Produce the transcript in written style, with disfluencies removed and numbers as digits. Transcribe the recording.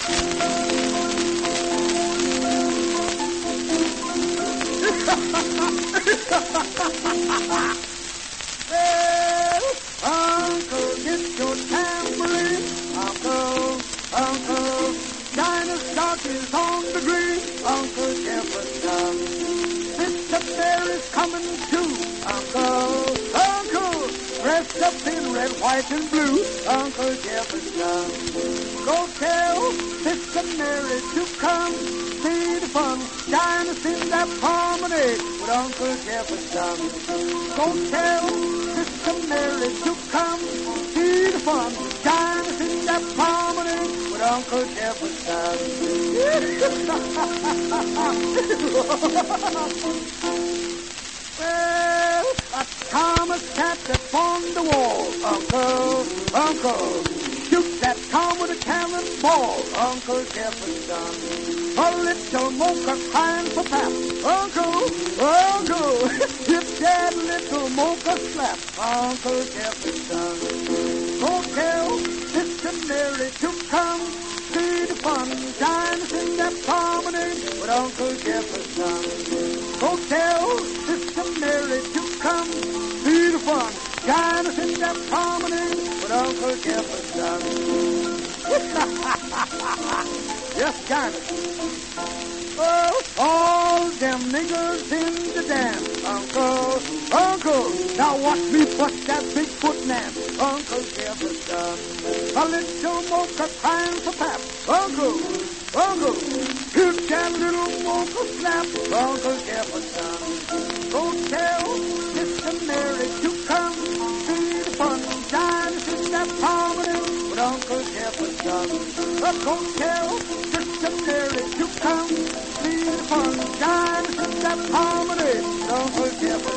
Well, Uncle, get your tambourine. Uncle, Dinah's stock is on the green. Uncle Jefferson, Sister Mary's coming too. Uncle, dressed up in red, white, and blue. Uncle Jefferson, go tell Sister Mary to come see the fun. Dinah's in that promenade with Uncle Jefferson. Go tell Sister Mary to come see the fun. Dinah's in that promenade with Uncle Jefferson. Well, a Thomas cat that's on the wall. Uncle, shoot that Tom with a cannonball. Uncle Jefferson, a little mocha crying for pap. Uncle, give that little mocha slap. Uncle Jefferson, go tell Sister Mary to come see the fun. Dinah's in that promenade with Uncle Jefferson. Go tell Sister Mary to come see the fun. Dinah's in that promenade with Uncle Jefferson. Yes, Dinah. Oh, all them niggers in the dance. Uncle, now watch me bust that Bigfoot man. Uncle Jefferson, a little mocha crying for pap. Uncle, give that little mocha slap. Uncle Jefferson, go tell Sister Mary to come see the fun. Dinah's in that promenade with Uncle Jefferson. Go tell Sister Mary to come see the fun. Dinah's in that promenade with Uncle Jefferson.